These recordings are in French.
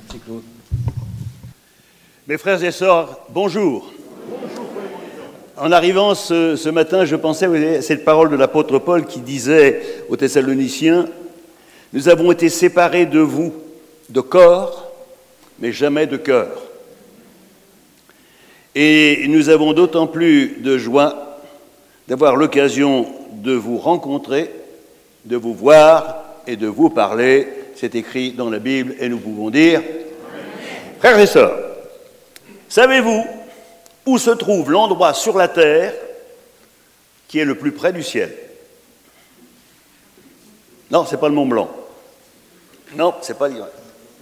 Merci Claude. Mes frères et sœurs, bonjour. En arrivant ce matin, je pensais à cette parole de l'apôtre Paul qui disait aux Thessaloniciens « Nous avons été séparés de vous, de corps, mais jamais de cœur. » Et nous avons d'autant plus de joie d'avoir l'occasion de vous rencontrer, de vous voir et de vous parler. C'est écrit dans la Bible et nous pouvons dire « Frères et sœurs, savez-vous où se trouve l'endroit sur la terre qui est le plus près du ciel ?» Non, ce n'est pas le Mont Blanc. Non, ce n'est pas l'Irak.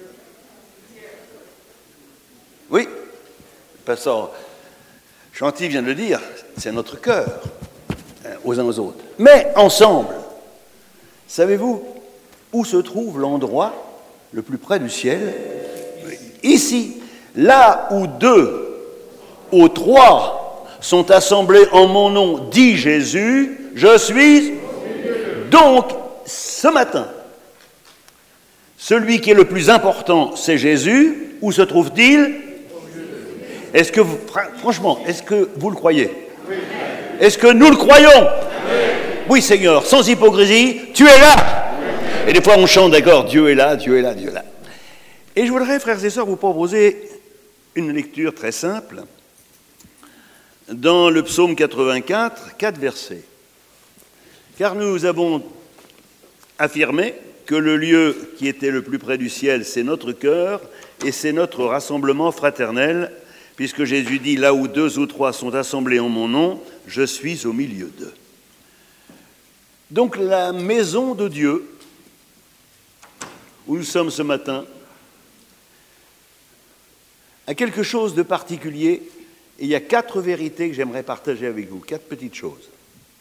Oui, le pasteur Chanty vient de le dire, c'est notre cœur, aux uns aux autres. Mais ensemble, savez-vous où se trouve l'endroit le plus près du ciel ? Ici, là où 2 ou 3 sont assemblés en mon nom, dit Jésus, je suis. Donc, ce matin, celui qui est le plus important, c'est Jésus. Où se trouve-t-il ? Est-ce que vous, franchement, est-ce que vous le croyez ? Est-ce que nous le croyons ? Oui, Seigneur, sans hypocrisie, tu es là. Et des fois, on chante, d'accord, Dieu est là, Dieu est là, Dieu est là. Et je voudrais, frères et sœurs, vous proposer une lecture très simple dans le psaume 84, 4 versets. Car nous avons affirmé que le lieu qui était le plus près du ciel, c'est notre cœur et c'est notre rassemblement fraternel, puisque Jésus dit, là où 2 ou 3 sont assemblés en mon nom, je suis au milieu d'eux. Donc la maison de Dieu, où nous sommes ce matin, a quelque chose de particulier, et il y a 4 vérités que j'aimerais partager avec vous, 4 petites choses.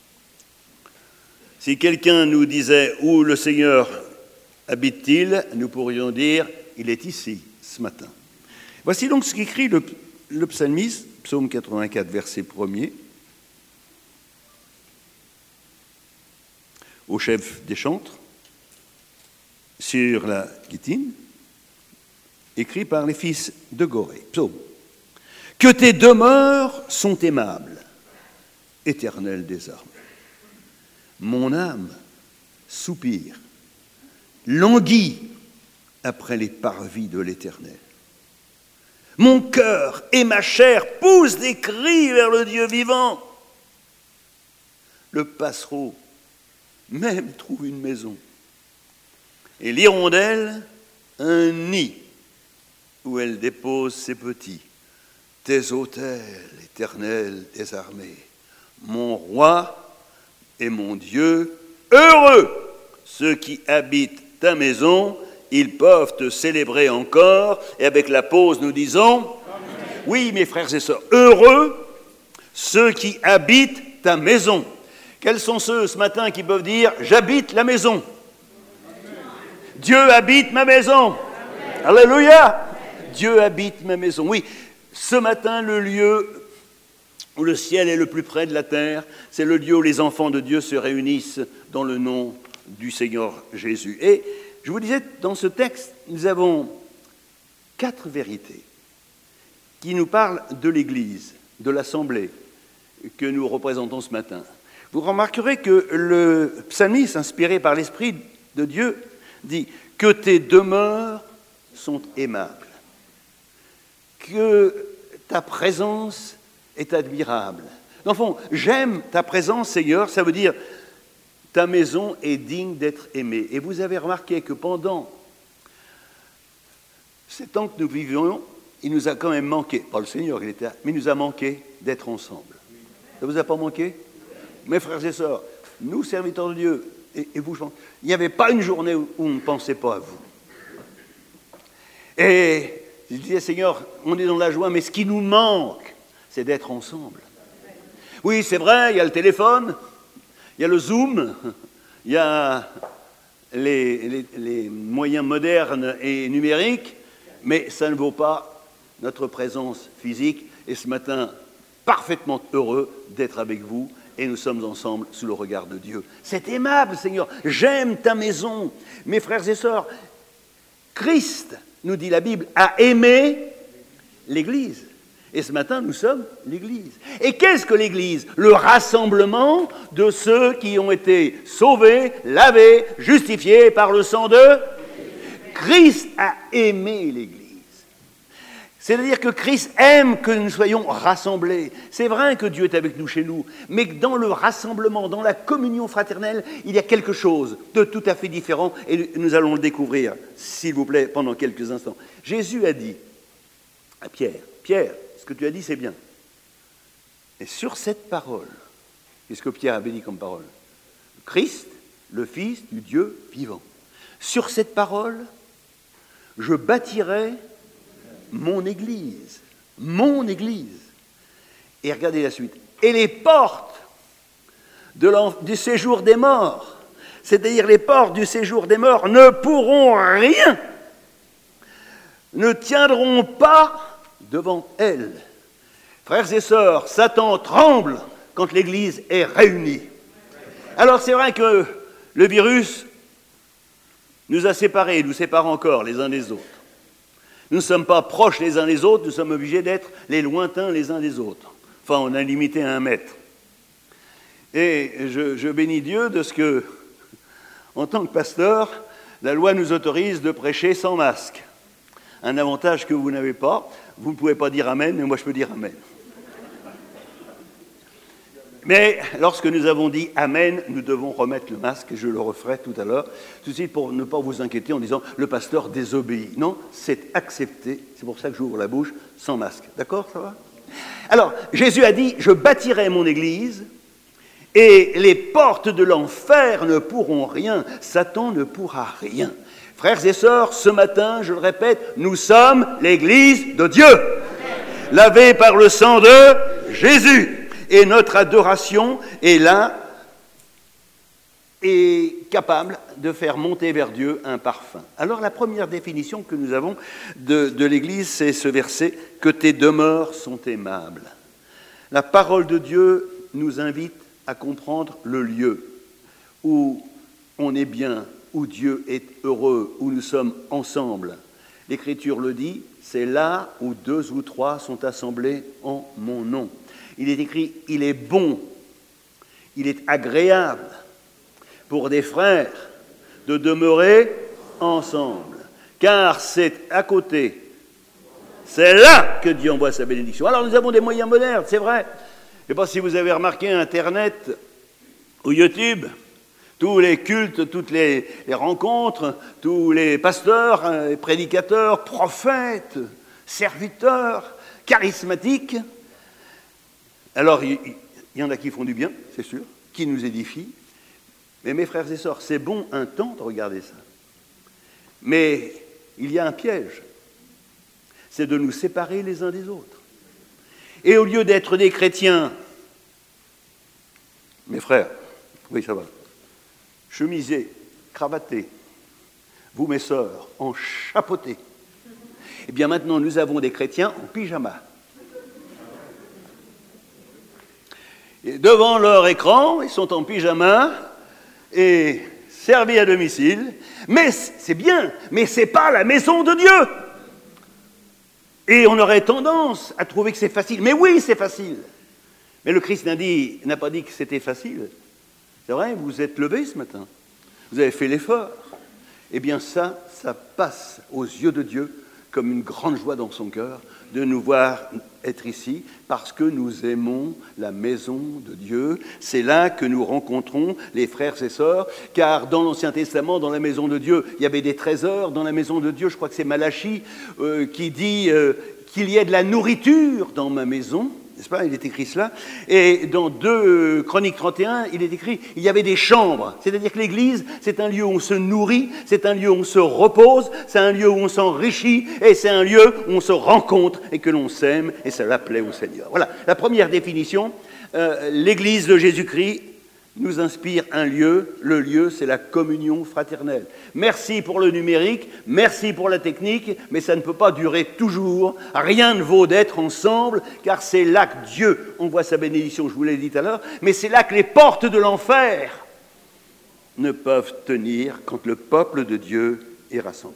Si quelqu'un nous disait où le Seigneur habite-t-il, nous pourrions dire il est ici ce matin. Voici donc ce qu'écrit le psalmiste, psaume 84, verset 1er, au chef des chantres, sur la guitine, écrit par les fils de Gorée. Psaume. Que tes demeures sont aimables, Éternel des armées. Mon âme soupire, languit après les parvis de l'Éternel. Mon cœur et ma chair poussent des cris vers le Dieu vivant. Le passereau même trouve une maison, et l'hirondelle un nid où elle dépose ses petits. Tes autels, Éternel des armées, mon roi et mon Dieu, heureux ceux qui habitent ta maison, ils peuvent te célébrer encore. Et avec la pause, nous disons, Amen. Oui, mes frères et sœurs, heureux ceux qui habitent ta maison. Quels sont ceux ce matin qui peuvent dire, j'habite la maison. Amen. Dieu habite ma maison. Amen. Alléluia. Amen. Dieu habite ma maison. Oui, ce matin, le lieu où le ciel est le plus près de la terre, c'est le lieu où les enfants de Dieu se réunissent dans le nom du Seigneur Jésus. Et je vous disais, dans ce texte, nous avons 4 vérités qui nous parlent de l'Église, de l'Assemblée que nous représentons ce matin. Vous remarquerez que le psalmiste, inspiré par l'Esprit de Dieu, dit « Que tes demeures sont aimables, que ta présence est admirable. » Dans le fond, j'aime ta présence, Seigneur, ça veut dire ta maison est digne d'être aimée. Et vous avez remarqué que pendant ces temps que nous vivions, il nous a quand même manqué, pas le Seigneur, il était là, mais il nous a manqué d'être ensemble. Ça ne vous a pas manqué ? Mes frères et sœurs, nous, serviteurs de Dieu, et vous, il n'y avait pas une journée où on ne pensait pas à vous. Et je disais, Seigneur, on est dans la joie, mais ce qui nous manque, c'est d'être ensemble. Oui, c'est vrai, il y a le téléphone, il y a le Zoom, il y a les moyens modernes et numériques, mais ça ne vaut pas notre présence physique. Et ce matin, parfaitement heureux d'être avec vous, et nous sommes ensemble sous le regard de Dieu. C'est aimable, Seigneur, j'aime ta maison. Mes frères et sœurs, Christ nous dit la Bible, a aimé l'Église. Et ce matin, nous sommes l'Église. Et qu'est-ce que l'Église? Le rassemblement de ceux qui ont été sauvés, lavés, justifiés par le sang de Christ a aimé l'Église. C'est-à-dire que Christ aime que nous soyons rassemblés. C'est vrai que Dieu est avec nous chez nous, mais dans le rassemblement, dans la communion fraternelle, il y a quelque chose de tout à fait différent, et nous allons le découvrir, s'il vous plaît, pendant quelques instants. Jésus a dit à Pierre, « Pierre, ce que tu as dit, c'est bien. Et sur cette parole, qu'est-ce que Pierre avait dit comme parole? Christ, le Fils du Dieu vivant. Sur cette parole, je bâtirai mon Église. Mon Église. » Et regardez la suite. Et les portes du séjour des morts, c'est-à-dire les portes du séjour des morts, ne pourront rien, ne tiendront pas devant elle. Frères et sœurs, Satan tremble quand l'Église est réunie. Alors c'est vrai que le virus nous a séparés, nous sépare encore les uns des autres. Nous ne sommes pas proches les uns des autres, nous sommes obligés d'être les lointains les uns des autres. Enfin, on a limité à 1 mètre. Et je bénis Dieu de ce que, en tant que pasteur, la loi nous autorise de prêcher sans masque. Un avantage que vous n'avez pas, vous ne pouvez pas dire Amen, mais moi je peux dire Amen. Mais lorsque nous avons dit Amen, nous devons remettre le masque, et je le referai tout à l'heure, tout de suite pour ne pas vous inquiéter en disant le pasteur désobéit. Non, c'est accepté, c'est pour ça que j'ouvre la bouche sans masque. D'accord, ça va? Alors, Jésus a dit, je bâtirai mon Église, et les portes de l'enfer ne pourront rien, Satan ne pourra rien. Frères et sœurs, ce matin, je le répète, nous sommes l'Église de Dieu, lavée par le sang de Jésus. Et notre adoration est là, est capable de faire monter vers Dieu un parfum. Alors la première définition que nous avons de l'Église, c'est ce verset, « Que tes demeures sont aimables ». La parole de Dieu nous invite à comprendre le lieu où on est bien, où Dieu est heureux, où nous sommes ensemble. L'Écriture le dit, c'est là où 2 ou 3 sont assemblés en mon nom. Il est écrit, il est bon, il est agréable pour des frères de demeurer ensemble, car c'est à côté, c'est là que Dieu envoie sa bénédiction. Alors nous avons des moyens modernes, c'est vrai. Je ne sais pas si vous avez remarqué Internet ou YouTube, tous les cultes, toutes les rencontres, tous les pasteurs, les prédicateurs, prophètes, serviteurs, charismatiques. Alors, il y en a qui font du bien, c'est sûr, qui nous édifient. Mais mes frères et sœurs, c'est bon un temps de regarder ça. Mais il y a un piège, c'est de nous séparer les uns des autres. Et au lieu d'être des chrétiens, mes frères, oui ça va, chemisés, cravatés, vous mes sœurs, en chapeauté, eh bien maintenant nous avons des chrétiens en pyjama. Et devant leur écran, ils sont en pyjama et servis à domicile. Mais c'est bien, mais ce n'est pas la maison de Dieu. Et on aurait tendance à trouver que c'est facile. Mais oui, c'est facile. Mais le Christ n'a pas dit que c'était facile. C'est vrai, vous êtes levés ce matin. Vous avez fait l'effort. Eh bien ça passe aux yeux de Dieu comme une grande joie dans son cœur de nous voir être ici parce que nous aimons la maison de Dieu. C'est là que nous rencontrons les frères et sœurs, car dans l'Ancien Testament, dans la maison de Dieu, il y avait des trésors. Dans la maison de Dieu, je crois que c'est Malachie qui dit qu'il y ait de la nourriture dans ma maison. N'est-ce pas? Il est écrit cela. Et dans 2 Chroniques 31, il est écrit, il y avait des chambres. C'est-à-dire que l'Église, c'est un lieu où on se nourrit, c'est un lieu où on se repose, c'est un lieu où on s'enrichit, et c'est un lieu où on se rencontre et que l'on s'aime, et cela plaît au Seigneur. Voilà, la première définition. L'Église de Jésus-Christ nous inspire un lieu. Le lieu, c'est la communion fraternelle. Merci pour le numérique, merci pour la technique, mais ça ne peut pas durer toujours. Rien ne vaut d'être ensemble, car c'est là que Dieu envoie sa bénédiction, je vous l'ai dit tout à l'heure, mais c'est là que les portes de l'enfer ne peuvent tenir quand le peuple de Dieu est rassemblé.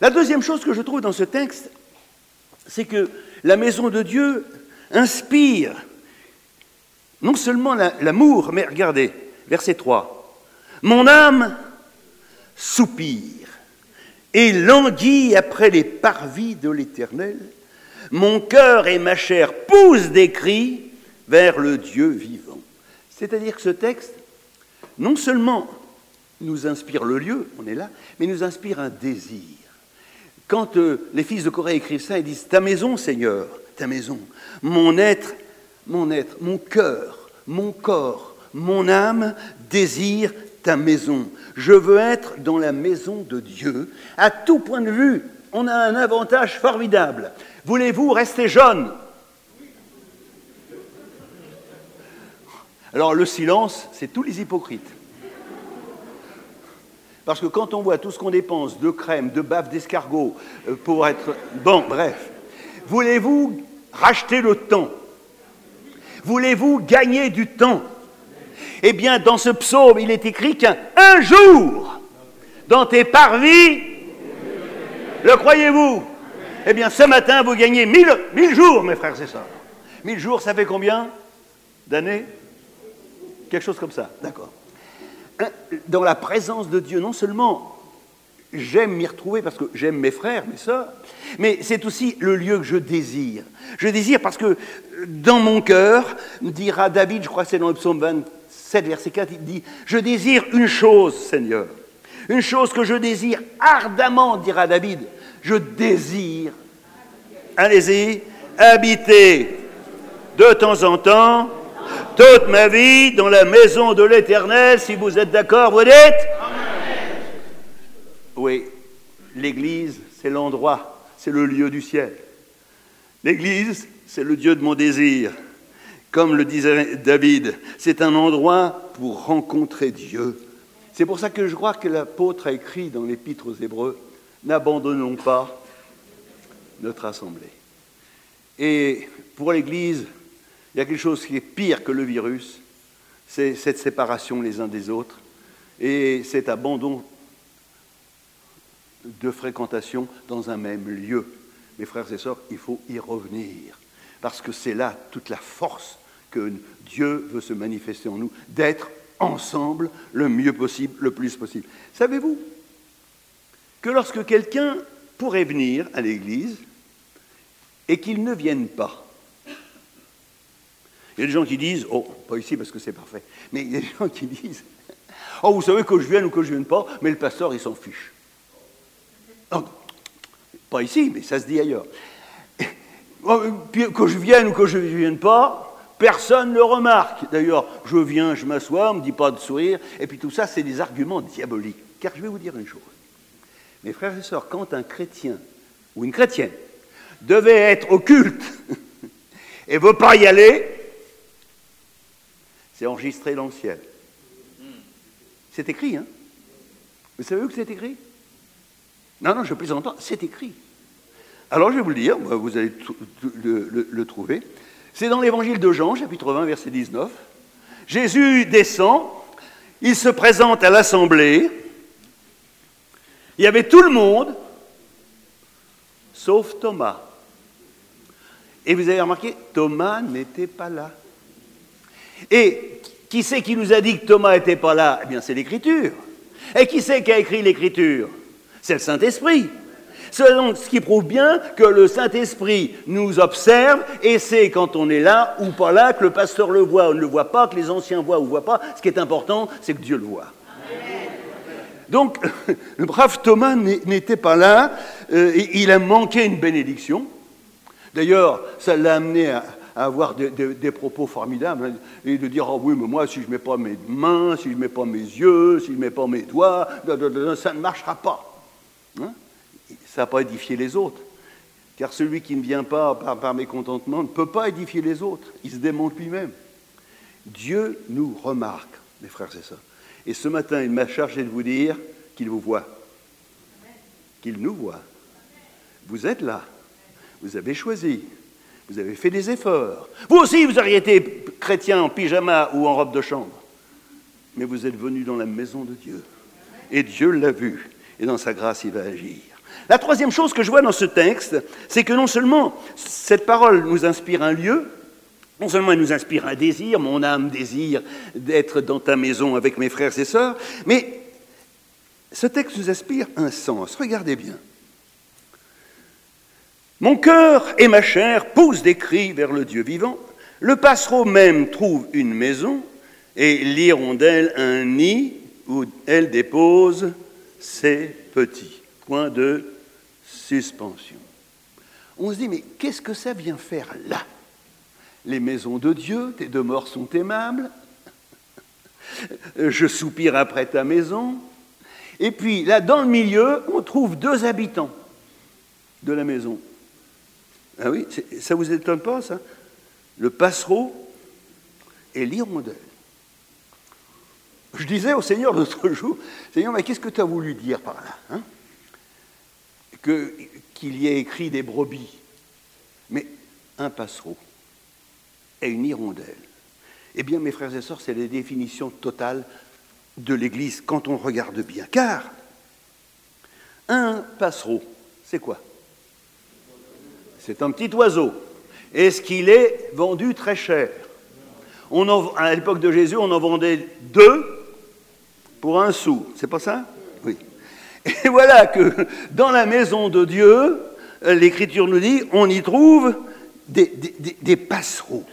La deuxième chose que je trouve dans ce texte, c'est que la maison de Dieu inspire non seulement l'amour, mais regardez, verset 3. « Mon âme soupire et languit après les parvis de l'Éternel. Mon cœur et ma chair poussent des cris vers le Dieu vivant. » C'est-à-dire que ce texte, non seulement nous inspire le lieu, on est là, mais nous inspire un désir. Quand les fils de Corée écrivent ça, ils disent « Ta maison, Seigneur, ta maison, mon être, mon cœur, mon corps, mon âme désire ta maison. Je veux être dans la maison de Dieu. À tout point de vue, on a un avantage formidable. Voulez-vous rester jeune ? Alors le silence, c'est tous les hypocrites. Parce que quand on voit tout ce qu'on dépense de crème, de bave d'escargot, pour être... Bon, bref. Voulez-vous racheter le temps ? Voulez-vous gagner du temps ? Eh bien, dans ce psaume, il est écrit qu'un jour, dans tes parvis, le croyez-vous ? Eh bien, ce matin, vous gagnez 1000 jours, mes frères et sœurs. 1000 jours, ça fait combien d'années ? Quelque chose comme ça, d'accord. Dans la présence de Dieu, non seulement j'aime m'y retrouver parce que j'aime mes frères, mes sœurs, mais c'est aussi le lieu que je désire. Je désire parce que dans mon cœur, dira David, je crois que c'est dans le psaume 27, verset 4, il dit « Je désire une chose, Seigneur, une chose que je désire ardemment, dira David, je désire, allez-y, habiter de temps en temps, toute ma vie, dans la maison de l'Éternel. » Si vous êtes d'accord, vous dites Amen. Oui, l'Église, c'est l'endroit, c'est le lieu du ciel. L'Église, c'est le Dieu de mon désir. Comme le disait David, c'est un endroit pour rencontrer Dieu. C'est pour ça que je crois que l'apôtre a écrit dans l'Épître aux Hébreux, « N'abandonnons pas notre assemblée. » Et pour l'Église, il y a quelque chose qui est pire que le virus, c'est cette séparation les uns des autres et cet abandon de fréquentation dans un même lieu. Mes frères et sœurs, il faut y revenir, parce que c'est là toute la force que Dieu veut se manifester en nous, d'être ensemble le mieux possible, le plus possible. Savez-vous que lorsque quelqu'un pourrait venir à l'église et qu'il ne vienne pas, il y a des gens qui disent, oh, pas ici parce que c'est parfait, mais il y a des gens qui disent, oh, vous savez que je vienne ou que je ne vienne pas, mais le pasteur, il s'en fiche. Oh, pas ici, mais ça se dit ailleurs. Puis que je vienne ou que je ne vienne pas, personne ne le remarque. D'ailleurs, je viens, je m'assois, on ne me dit pas de sourire, et puis tout ça, c'est des arguments diaboliques. Car je vais vous dire une chose. Mes frères et sœurs, quand un chrétien ou une chrétienne devait être au culte et ne veut pas y aller, c'est enregistré dans le ciel. C'est écrit, hein ? Vous savez où que c'est écrit ? Non, je plaisante pas, c'est écrit. Alors, je vais vous le dire, vous allez le trouver. C'est dans l'évangile de Jean, chapitre 20, verset 19. Jésus descend, il se présente à l'assemblée. Il y avait tout le monde, sauf Thomas. Et vous avez remarqué, Thomas n'était pas là. Et qui c'est qui nous a dit que Thomas n'était pas là ? Eh bien, c'est l'Écriture. Et qui c'est qui a écrit l'Écriture ? C'est le Saint-Esprit. C'est donc ce qui prouve bien que le Saint-Esprit nous observe, et c'est quand on est là ou pas là, que le pasteur le voit ou ne le voit pas, que les anciens voient ou ne voient pas. Ce qui est important, c'est que Dieu le voit. Amen. Donc, le brave Thomas n'était pas là, il a manqué une bénédiction. D'ailleurs, ça l'a amené à avoir des propos formidables, et de dire « Ah oui, mais moi, si je ne mets pas mes mains, si je ne mets pas mes yeux, si je ne mets pas mes doigts, ça ne marchera pas. Hein » Ça n'a pas édifié les autres. Car celui qui ne vient pas par mécontentement ne peut pas édifier les autres. Il se démonte lui-même. Dieu nous remarque, mes frères et sœurs. Et ce matin, il m'a chargé de vous dire qu'il vous voit. Qu'il nous voit. Vous êtes là. Vous avez choisi. Vous avez fait des efforts. Vous aussi, vous auriez été chrétien en pyjama ou en robe de chambre. Mais vous êtes venu dans la maison de Dieu. Et Dieu l'a vu. Et dans sa grâce, il va agir. La troisième chose que je vois dans ce texte, c'est que non seulement cette parole nous inspire un lieu, non seulement elle nous inspire un désir, mon âme désire d'être dans ta maison avec mes frères et sœurs, mais ce texte nous inspire un sens. Regardez bien. Mon cœur et ma chair poussent des cris vers le Dieu vivant. Le passereau même trouve une maison et l'hirondelle un nid où elle dépose ses petits. Point de suspension. On se dit, mais qu'est-ce que ça vient faire là? Les maisons de Dieu, tes demeures sont aimables. Je soupire après ta maison. Et puis, là, dans le milieu, on trouve 2 habitants de la maison. Ah oui, ça vous étonne pas, ça? Le passereau et l'hirondelle. Je disais au Seigneur l'autre jour, Seigneur, mais qu'est-ce que tu as voulu dire par là, hein? Qu'il y ait écrit des brebis. Mais un passereau et une hirondelle. Eh bien, mes frères et sœurs, c'est la définition totale de l'Église quand on regarde bien. Car un passereau, c'est quoi? C'est un petit oiseau. Est-ce qu'il est vendu très cher? À l'époque de Jésus, on en vendait 2 pour 1 sou. C'est pas ça? Oui. Et voilà que dans la maison de Dieu, l'Écriture nous dit, on y trouve des passereaux,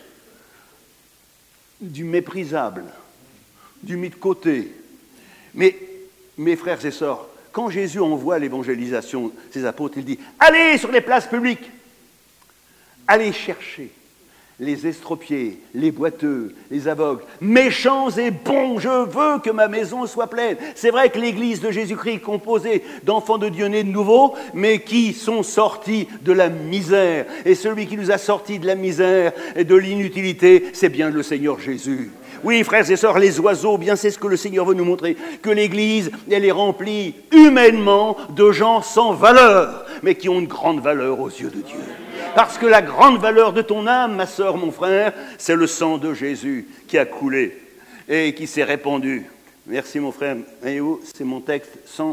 du méprisable, du mis de côté. Mais, mes frères et sœurs, quand Jésus envoie l'évangélisation, ses apôtres, il dit, allez sur les places publiques, allez chercher les estropiés, les boiteux, les aveugles, méchants et bons, je veux que ma maison soit pleine. C'est vrai que l'Église de Jésus-Christ est composée d'enfants de Dieu nés de nouveau, mais qui sont sortis de la misère. Et celui qui nous a sortis de la misère et de l'inutilité, c'est bien le Seigneur Jésus. Oui, frères et sœurs, les oiseaux, bien c'est ce que le Seigneur veut nous montrer, que l'Église, elle est remplie humainement de gens sans valeur, mais qui ont une grande valeur aux yeux de Dieu. Parce que la grande valeur de ton âme, ma sœur, mon frère, c'est le sang de Jésus qui a coulé et qui s'est répandu. Merci mon frère. Voyez-vous, c'est mon texte sans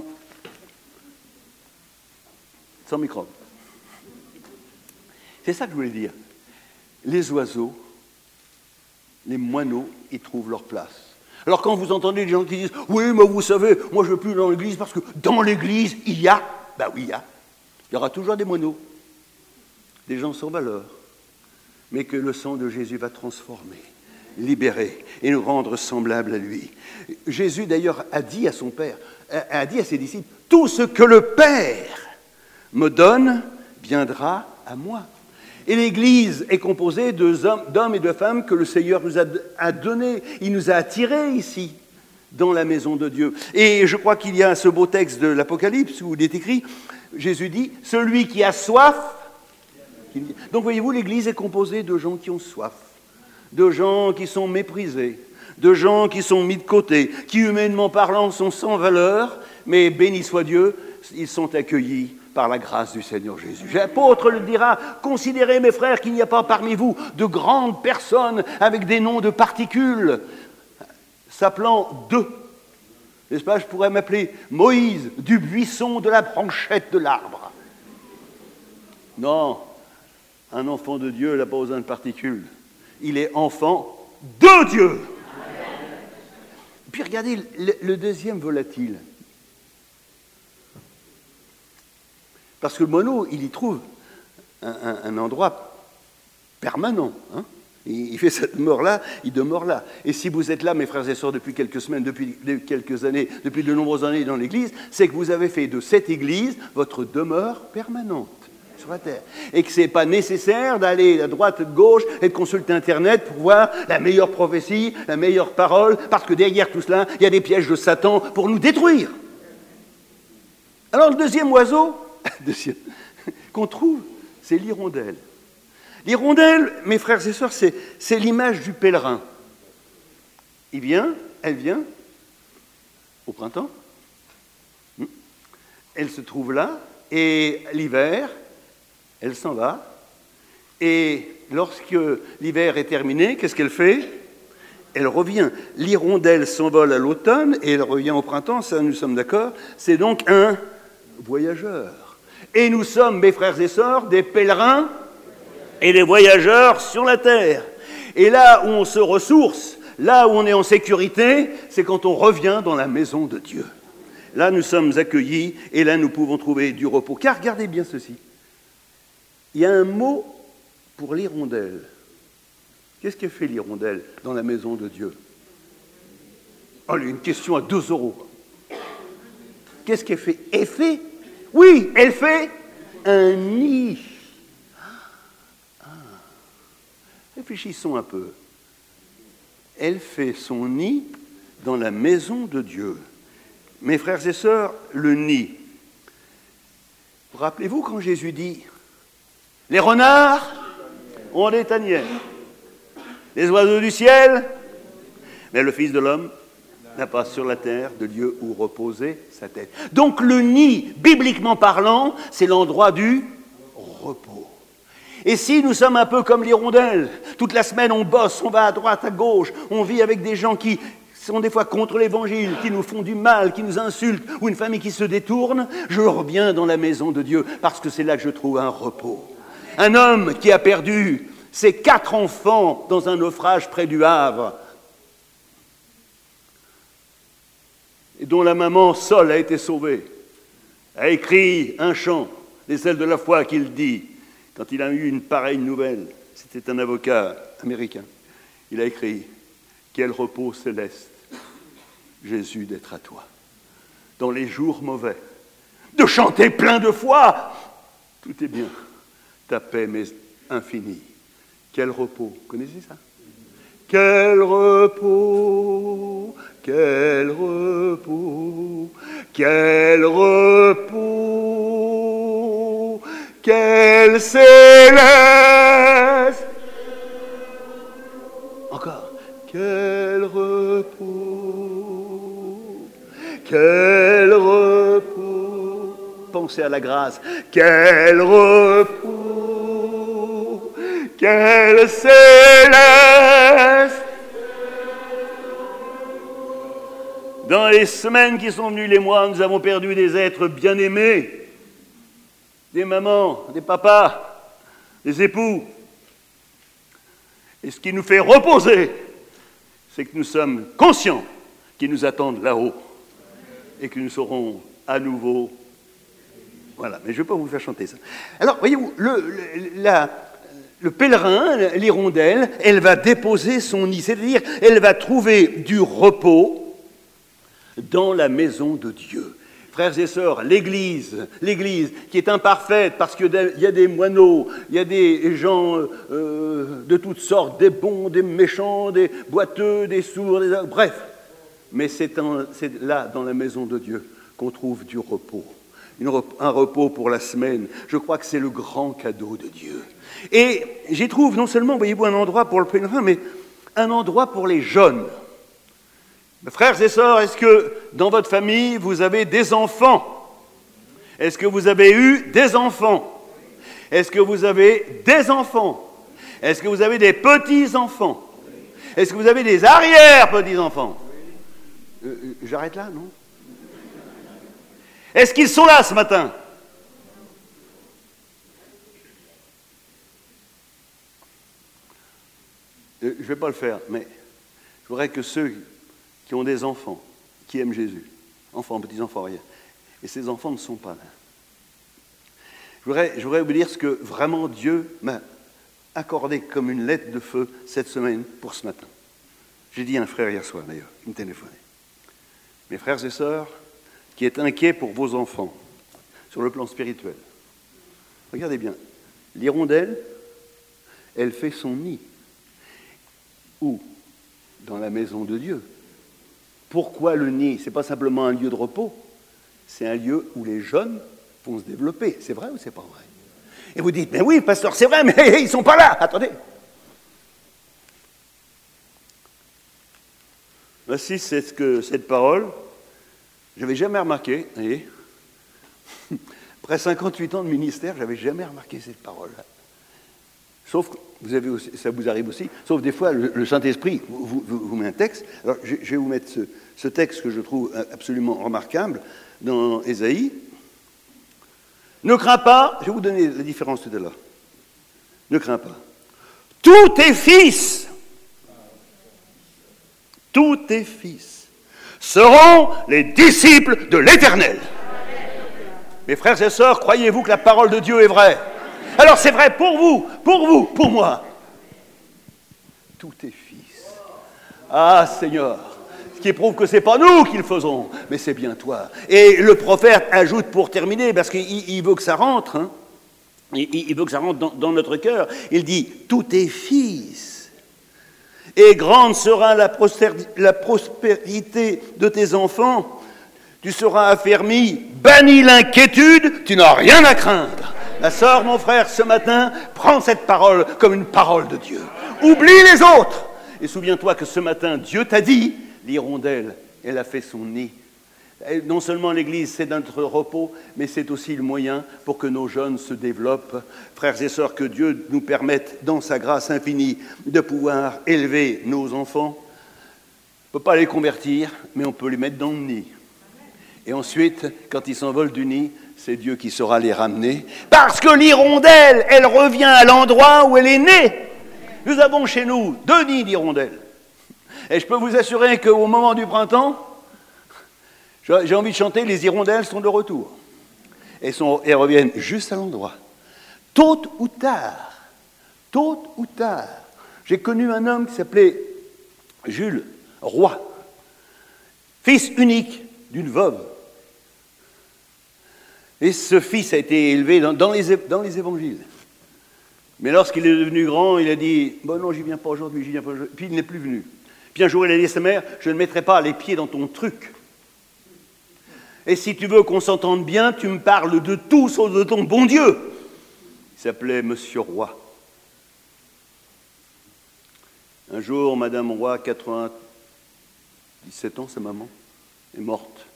microbe. C'est ça que je voulais dire. Les oiseaux, les moineaux, ils trouvent leur place. Alors quand vous entendez des gens qui disent « Oui, mais vous savez, moi je ne veux plus dans l'église parce que dans l'église, il y a... » Ben oui, il y a. Il y aura toujours des moineaux. Des gens sans valeur, mais que le sang de Jésus va transformer, libérer et nous rendre semblables à lui. Jésus d'ailleurs a dit à son Père, a dit à ses disciples, tout ce que le Père me donne viendra à moi. Et l'Église est composée d'hommes et de femmes que le Seigneur nous a donnés, il nous a attirés ici, dans la maison de Dieu. Et je crois qu'il y a ce beau texte de l'Apocalypse où il est écrit, Jésus dit, celui qui a soif. Donc voyez-vous, l'Église est composée de gens qui ont soif, de gens qui sont méprisés, de gens qui sont mis de côté, qui humainement parlant sont sans valeur, mais béni soit Dieu, ils sont accueillis par la grâce du Seigneur Jésus. L'apôtre le dira, considérez mes frères qu'il n'y a pas parmi vous de grandes personnes avec des noms de particules, s'appelant d'eux. N'est-ce pas, je pourrais m'appeler Moïse, du buisson, de la branchette de l'arbre. Non. Un enfant de Dieu n'a pas besoin de particules. Il est enfant de Dieu. Amen. Puis regardez le deuxième volatile. Parce que le moineau, il y trouve un endroit permanent. Hein. Il fait cette demeure-là, il demeure là. Et si vous êtes là, mes frères et sœurs, depuis quelques semaines, depuis quelques années, depuis de nombreuses années dans l'Église, c'est que vous avez fait de cette Église votre demeure permanente. Sur la terre. Et que ce n'est pas nécessaire d'aller à droite, à gauche et de consulter Internet pour voir la meilleure prophétie, la meilleure parole, parce que derrière tout cela, il y a des pièges de Satan pour nous détruire. Alors le deuxième oiseau qu'on trouve, c'est l'hirondelle. L'hirondelle, mes frères et sœurs, c'est l'image du pèlerin. Elle vient au printemps, elle se trouve là, et l'hiver, elle s'en va, et lorsque l'hiver est terminé, qu'est-ce qu'elle fait? Elle revient. L'hirondelle s'envole à l'automne, et elle revient au printemps, ça nous sommes d'accord, c'est donc un voyageur. Et nous sommes, mes frères et sœurs, des pèlerins et des voyageurs sur la terre. Et là où on se ressource, là où on est en sécurité, c'est quand on revient dans la maison de Dieu. Là, nous sommes accueillis et là, nous pouvons trouver du repos. Car regardez bien ceci. Il y a un mot pour l'hirondelle. Qu'est-ce que fait l'hirondelle dans la maison de Dieu? Allez, une question à 2 €. Qu'est-ce qu'elle fait? Elle fait? Oui, elle fait un nid. Réfléchissons un peu. Elle fait son nid dans la maison de Dieu. Mes frères et sœurs, le nid. Rappelez-vous quand Jésus dit « Les renards ont des tanières, les oiseaux du ciel, mais le Fils de l'homme n'a pas sur la terre de lieu où reposer sa tête. » Donc le nid, bibliquement parlant, c'est l'endroit du repos. Et si nous sommes un peu comme l'hirondelle, toute la semaine on bosse, on va à droite, à gauche, on vit avec des gens qui sont des fois contre l'évangile, qui nous font du mal, qui nous insultent, ou une famille qui se détourne, je reviens dans la maison de Dieu, parce que c'est là que je trouve un repos. Un homme qui a perdu ses 4 enfants dans un naufrage près du Havre, et dont la maman seule a été sauvée, a écrit un chant, les ailes de la foi, qu'il dit, quand il a eu une pareille nouvelle, c'était un avocat américain, il a écrit « Quel repos céleste, Jésus, d'être à toi, dans les jours mauvais, de chanter plein de foi, tout est bien, ta paix m'est infinie. Quel repos, vous connaissez ça? Quel repos, quel repos, quel repos, quel céleste. Encore, quel repos, quel repos. Pensez à la grâce, quel repos, quel céleste. Dans les semaines qui sont venues, les mois, nous avons perdu des êtres bien-aimés, des mamans, des papas, des époux. Et ce qui nous fait reposer, c'est que nous sommes conscients qu'ils nous attendent là-haut et que nous serons à nouveau. Voilà, mais je ne vais pas vous faire chanter ça. Alors, voyez-vous, le pèlerin, l'hirondelle, elle va déposer son nid, c'est-à-dire elle va trouver du repos dans la maison de Dieu. Frères et sœurs, l'Église qui est imparfaite parce qu'il y a des moineaux, il y a des gens de toutes sortes, des bons, des méchants, des boiteux, des sourds, bref. Mais c'est là, dans la maison de Dieu, qu'on trouve du repos. Un repos pour la semaine. Je crois que c'est le grand cadeau de Dieu. Et j'y trouve non seulement, voyez-vous, un endroit pour le pèlerin, mais un endroit pour les jeunes. Frères et sœurs, est-ce que dans votre famille, vous avez des enfants? Est-ce que vous avez eu des enfants? Est-ce que vous avez des enfants? Est-ce que vous avez des petits-enfants? Est-ce que vous avez des arrière-petits-enfants? J'arrête là, non? Est-ce qu'ils sont là ce matin? Je ne vais pas le faire, mais je voudrais que ceux qui ont des enfants, qui aiment Jésus, enfants, petits-enfants, rien, et ces enfants ne sont pas là. Je voudrais vous dire ce que vraiment Dieu m'a accordé comme une lettre de feu cette semaine pour ce matin. J'ai dit à un frère hier soir d'ailleurs, il me téléphonait. Mes frères et sœurs, qui est inquiet pour vos enfants, sur le plan spirituel, regardez bien, l'hirondelle, elle fait son nid. Où? Dans la maison de Dieu. Pourquoi le nid? Ce n'est pas simplement un lieu de repos, c'est un lieu où les jeunes vont se développer. C'est vrai ou c'est pas vrai? Et vous dites, mais oui, pasteur, c'est vrai, mais ils ne sont pas là. Attendez. Voici cette parole. Je n'avais jamais remarqué, vous voyez, après 58 ans de ministère, je n'avais jamais remarqué cette parole-là. Sauf que ça vous arrive aussi, sauf des fois, le Saint-Esprit vous met un texte. Alors, je vais vous mettre ce texte que je trouve absolument remarquable dans Ésaïe. Ne crains pas, je vais vous donner la différence tout à l'heure. Ne crains pas. Tous tes fils seront les disciples de l'Éternel. Mes frères et sœurs, croyez-vous que la parole de Dieu est vraie? Alors c'est vrai pour vous, pour moi. Tous tes fils. Ah Seigneur, ce qui prouve que ce n'est pas nous qui le faisons, mais c'est bien toi. Et le prophète ajoute pour terminer, parce qu'il veut que ça rentre, hein, il veut que ça rentre dans notre cœur. Il dit, tous tes fils. Et grande sera la prospérité de tes enfants. Tu seras affermi, bannis l'inquiétude, tu n'as rien à craindre. Ma sœur, mon frère, ce matin, prends cette parole comme une parole de Dieu. Oublie les autres. Et souviens-toi que ce matin, Dieu t'a dit, l'hirondelle, elle a fait son nid. Et non seulement l'Église, c'est notre repos, mais c'est aussi le moyen pour que nos jeunes se développent. Frères et sœurs, que Dieu nous permette, dans sa grâce infinie, de pouvoir élever nos enfants. On ne peut pas les convertir, mais on peut les mettre dans le nid. Et ensuite, quand ils s'envolent du nid, c'est Dieu qui saura les ramener. Parce que l'hirondelle, elle revient à l'endroit où elle est née. Nous avons chez nous 2 nids d'hirondelles. Et je peux vous assurer qu'au moment du printemps, j'ai envie de chanter, les hirondelles sont de retour. Elles reviennent juste à l'endroit. Tôt ou tard, j'ai connu un homme qui s'appelait Jules Roy, fils unique d'une veuve. Et ce fils a été élevé dans les évangiles. Mais lorsqu'il est devenu grand, il a dit « Bon non, j'y viens pas aujourd'hui, j'y viens pas aujourd'hui. » Puis il n'est plus venu. Puis un jour, il a dit à sa mère « Je ne mettrai pas les pieds dans ton truc. Et si tu veux qu'on s'entende bien, tu me parles de tout sauf de ton bon Dieu. » Il s'appelait Monsieur Roy. Un jour, Madame Roy, 97 ans, sa maman, est morte.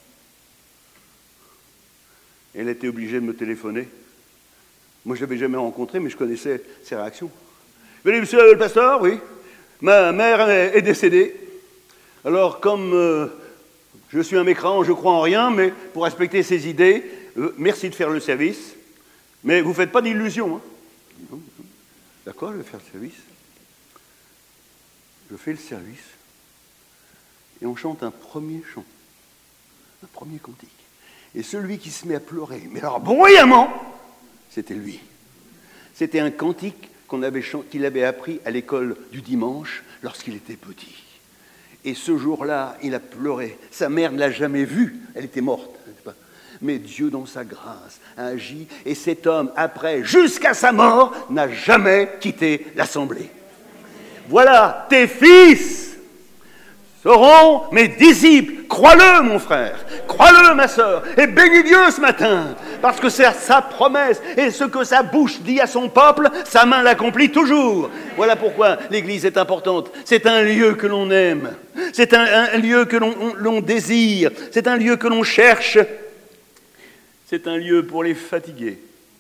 Elle a été obligée de me téléphoner. Moi, je ne l'avais jamais rencontré, mais je connaissais ses réactions. « Monsieur le pasteur, oui, ma mère est décédée. Alors, comme je suis un mécréant, je ne crois en rien, mais pour respecter ses idées, merci de faire le service. Mais vous ne faites pas d'illusions. Hein. » Non. D'accord, je vais faire le service. Je fais le service. Et on chante un premier chant, un premier cantique. Et celui qui se met à pleurer, mais alors bruyamment, c'était lui. C'était un cantique qu'il avait appris à l'école du dimanche lorsqu'il était petit. Et ce jour-là, il a pleuré. Sa mère ne l'a jamais vu, elle était morte. Mais Dieu, dans sa grâce, a agi. Et cet homme, après, jusqu'à sa mort, n'a jamais quitté l'assemblée. Voilà, tes fils seront mes disciples. Crois-le, mon frère. Crois-le, ma sœur. Et bénis Dieu ce matin. Parce que c'est sa promesse. Et ce que sa bouche dit à son peuple, sa main l'accomplit toujours. Voilà pourquoi l'Église est importante. C'est un lieu que l'on aime. C'est un lieu que l'on désire. C'est un lieu que l'on cherche. C'est un lieu pour les fatigués.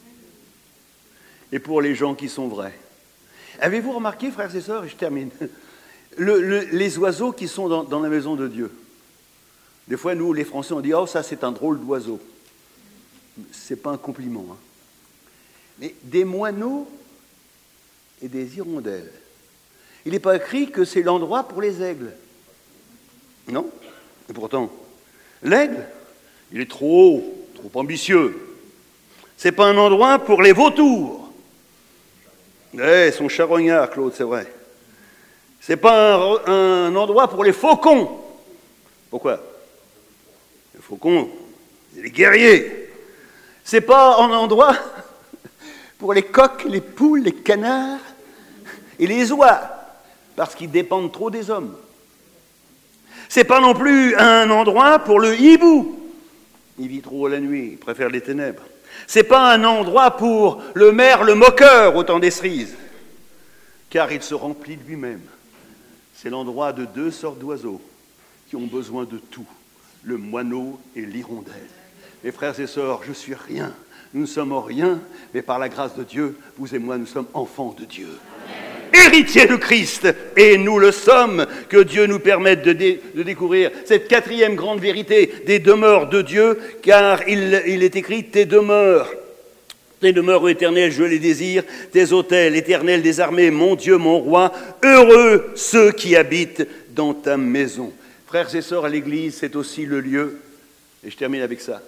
Et pour les gens qui sont vrais. Avez-vous remarqué, frères et sœurs, et je termine, les oiseaux qui sont dans la maison de Dieu. Des fois, nous, les Français, on dit « Oh, ça, c'est un drôle d'oiseau. » Ce n'est pas un compliment. Hein. Mais des moineaux et des hirondelles. Il n'est pas écrit que c'est l'endroit pour les aigles. Non. Et pourtant, l'aigle, il est trop haut, trop ambitieux. Ce n'est pas un endroit pour les vautours. Ils sont charognards, Claude, c'est vrai. Ce n'est pas un endroit pour les faucons. Pourquoi? Les faucons, c'est les guerriers. Ce n'est pas un endroit pour les coqs, les poules, les canards et les oies, parce qu'ils dépendent trop des hommes. Ce n'est pas non plus un endroit pour le hibou. Il vit trop la nuit, il préfère les ténèbres. Ce n'est pas un endroit pour le merle moqueur au temps des cerises, car il se remplit de lui-même. C'est l'endroit de 2 sortes d'oiseaux qui ont besoin de tout, le moineau et l'hirondelle. Mes frères et sœurs, je suis rien, nous ne sommes rien, mais par la grâce de Dieu, vous et moi, nous sommes enfants de Dieu. Héritiers de Christ, et nous le sommes, que Dieu nous permette de découvrir cette 4e grande vérité des demeures de Dieu, car il est écrit « tes demeures Tes demeures, ô Éternel, je les désire, tes autels, Éternel des armées, mon Dieu, mon roi, heureux ceux qui habitent dans ta maison. Frères et sœurs, à l'Église, c'est aussi le lieu, et je termine avec ça,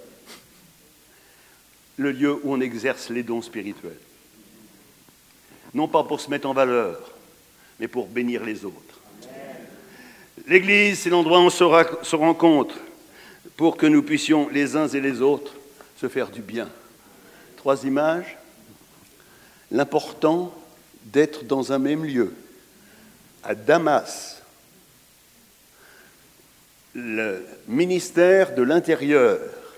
le lieu où on exerce les dons spirituels. Non pas pour se mettre en valeur, mais pour bénir les autres. L'Église, c'est l'endroit où on se rencontre pour que nous puissions, les uns et les autres, se faire du bien. 3 images. L'important d'être dans un même lieu. À Damas, le ministère de l'Intérieur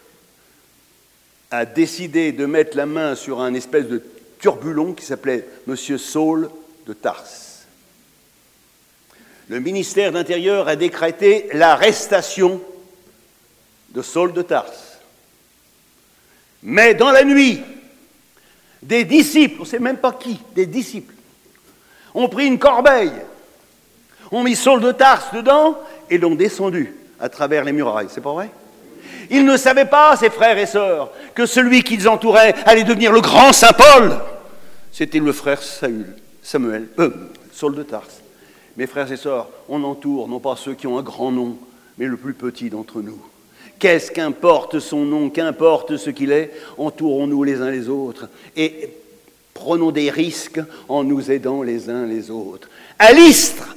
a décidé de mettre la main sur un espèce de turbulon qui s'appelait M. Saul de Tarse. Le ministère de l'Intérieur a décrété l'arrestation de Saul de Tarse. Mais dans la nuit, des disciples, on ne sait même pas qui, des disciples, ont pris une corbeille, ont mis Saul de Tarse dedans et l'ont descendu à travers les murailles. C'est pas vrai? Ils ne savaient pas, ces frères et sœurs, que celui qu'ils entouraient allait devenir le grand Saint Paul. C'était le frère Saul de Tarse. Mes frères et sœurs, on entoure non pas ceux qui ont un grand nom, mais le plus petit d'entre nous. Qu'est-ce qu'importe son nom, qu'importe ce qu'il est, entourons-nous les uns les autres et prenons des risques en nous aidant les uns les autres. À Lystre,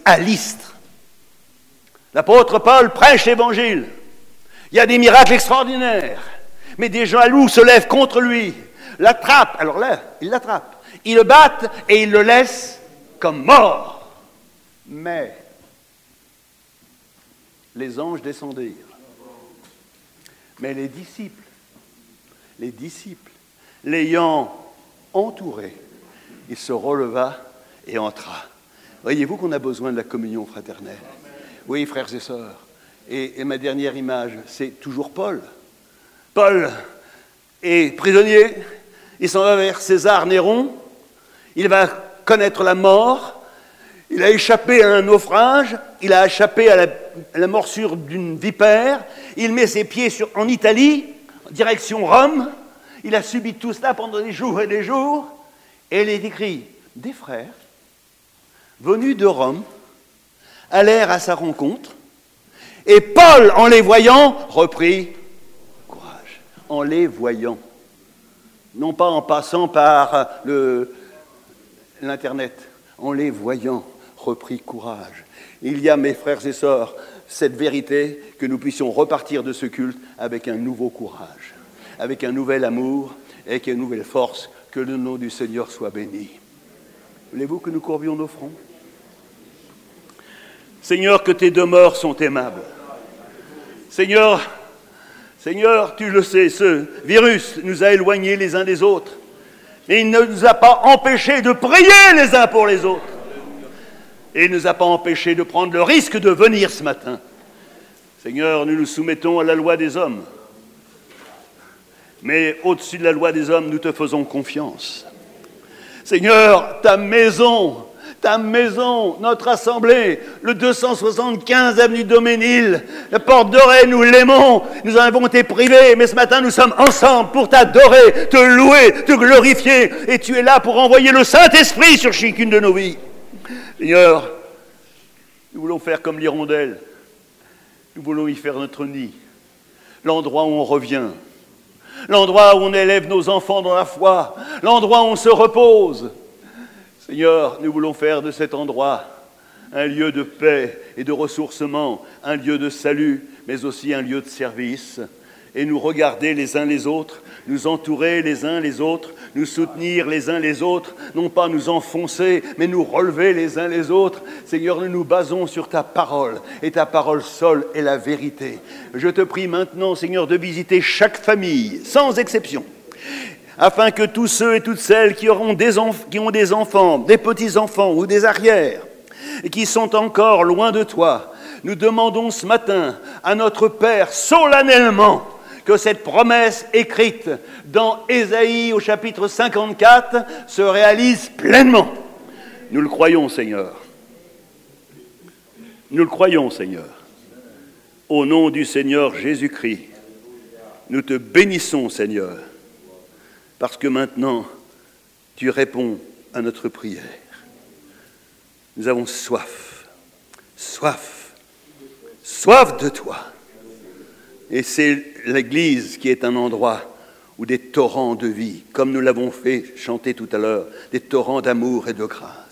l'apôtre Paul prêche l'Évangile. Il y a des miracles extraordinaires, mais des jaloux se lèvent contre lui, l'attrapent. Alors là, ils l'attrapent, ils le battent et ils le laissent comme mort. Mais les anges descendirent. Mais les disciples, l'ayant entouré, il se releva et entra. Voyez-vous qu'on a besoin de la communion fraternelle? Oui, frères et sœurs. Et ma dernière image, c'est toujours Paul. Paul est prisonnier, il s'en va vers César Néron, il va connaître la mort, il a échappé à un naufrage, il a échappé à la morsure d'une vipère, il met ses pieds en Italie, en direction Rome, il a subi tout cela pendant des jours et des jours, et il est écrit, des frères, venus de Rome, allèrent à sa rencontre, et Paul, en les voyant, reprit courage. En les voyant. Non pas en passant par l'Internet. En les voyant, reprit courage. Il y a, mes frères et sœurs, cette vérité que nous puissions repartir de ce culte avec un nouveau courage, avec un nouvel amour et avec une nouvelle force. Que le nom du Seigneur soit béni. Voulez-vous que nous courbions nos fronts? Seigneur, que tes demeures sont aimables. Seigneur, tu le sais, ce virus nous a éloignés les uns des autres. Et il ne nous a pas empêchés de prier les uns pour les autres. Et il ne nous a pas empêchés de prendre le risque de venir ce matin. Seigneur, nous nous soumettons à la loi des hommes. Mais au-dessus de la loi des hommes, nous te faisons confiance. Seigneur, ta maison, notre assemblée, le 275 avenue Doménil, la porte dorée, nous l'aimons, nous en avons été privés, mais ce matin nous sommes ensemble pour t'adorer, te louer, te glorifier, et tu es là pour envoyer le Saint-Esprit sur chacune de nos vies. Seigneur, nous voulons faire comme l'hirondelle, nous voulons y faire notre nid, l'endroit où on revient, l'endroit où on élève nos enfants dans la foi, l'endroit où on se repose. Seigneur, nous voulons faire de cet endroit un lieu de paix et de ressourcement, un lieu de salut, mais aussi un lieu de service. Et nous regarder les uns les autres, nous entourer les uns les autres, nous soutenir les uns les autres, non pas nous enfoncer, mais nous relever les uns les autres. Seigneur, nous nous basons sur ta parole, et ta parole seule est la vérité. Je te prie maintenant, Seigneur, de visiter chaque famille, sans exception, afin que tous ceux et toutes celles qui ont des enfants, des petits-enfants ou des arrières, et qui sont encore loin de toi, nous demandons ce matin à notre Père solennellement que cette promesse écrite dans Ésaïe au chapitre 54 se réalise pleinement. Nous le croyons, Seigneur. Nous le croyons, Seigneur. Au nom du Seigneur Jésus-Christ, nous te bénissons, Seigneur. parce que maintenant, tu réponds à notre prière. Nous avons soif, soif, soif de toi. Et c'est l'Église qui est un endroit où des torrents de vie, comme nous l'avons fait chanter tout à l'heure, des torrents d'amour et de grâce,